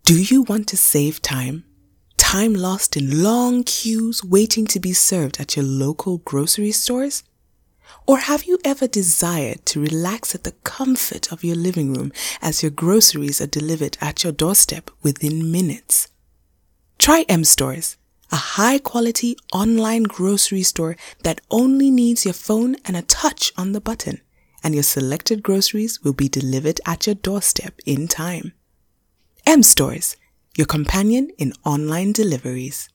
Do you want to save time? Time lost in long queues waiting to be served at your local grocery stores? Or have you ever desired to relax at the comfort of your living room as your groceries are delivered at your doorstep within minutes? Try M-Stores, a high-quality online grocery store that only needs your phone and a touch on the button, and your selected groceries will be delivered at your doorstep in time. M-Stores, your companion in online deliveries.